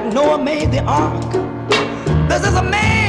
Noah made the ark. This is a man